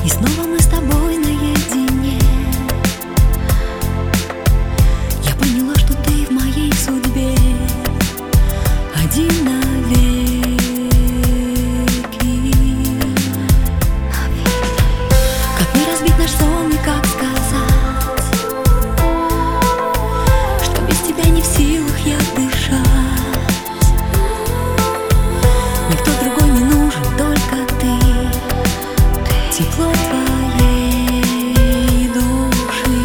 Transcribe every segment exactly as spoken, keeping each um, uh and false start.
И снова мы с тобой наедине. Я поняла, что ты в моей судьбе один навеки. Как не разбить наш сон и как сказать, что без тебя не в силах я дышать. Никто другой не нужен, только ты. Тепло твоей души.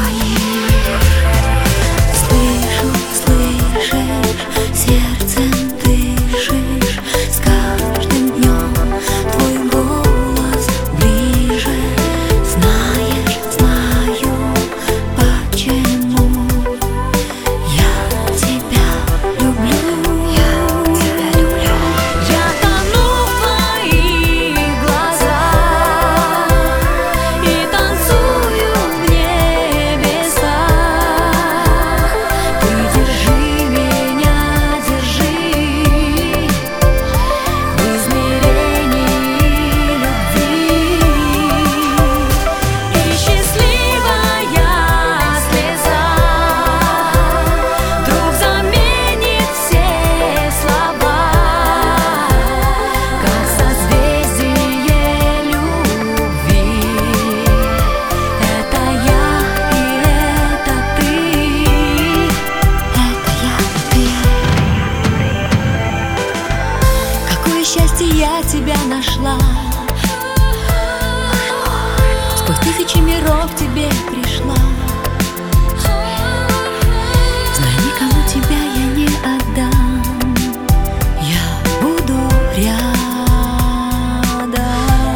Слышу, слышишь, сердцем дышишь. С каждым днем твой голос ближе. Знаешь, знаю, почему я тебя люблю. Я тебя люблю. Я тону в твоих глазах и танцую в небесах. Ты держи меня, держи в измерении любви. И счастливая слеза вдруг заменит все слова, как созвездие любви. Это я и это ты. Это я и ты. Какое счастье я тебя нашла. Сквозь тысячи миров к тебе пришла. Знай, никому тебя я не отдам. Я буду рядом.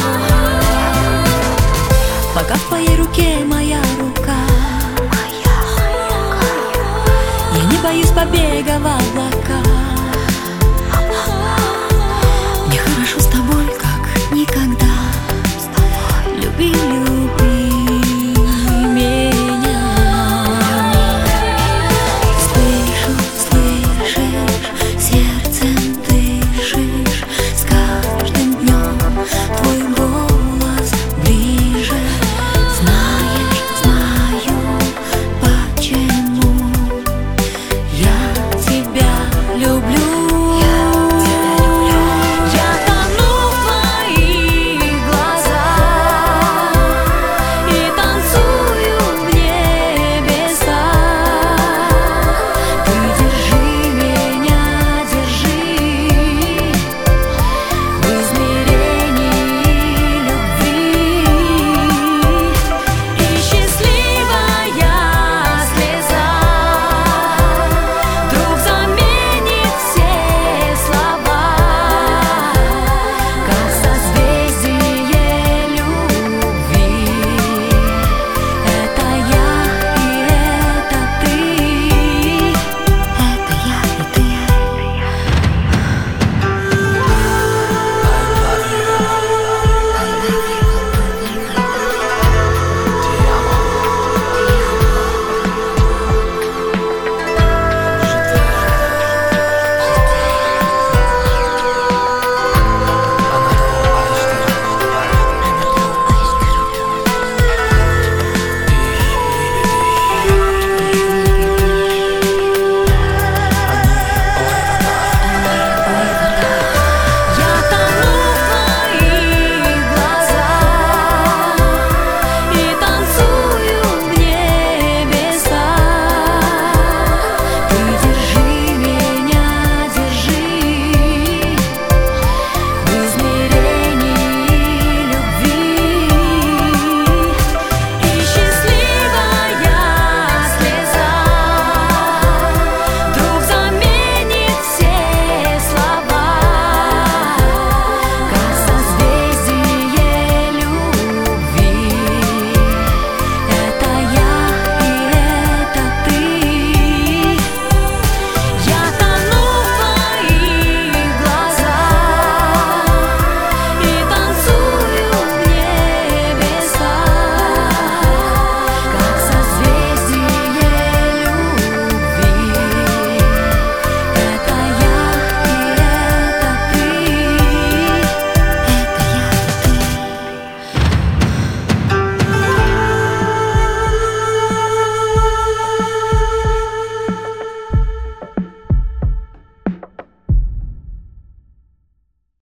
Пока в твоей руке моя рука, я не боюсь побега в облаках.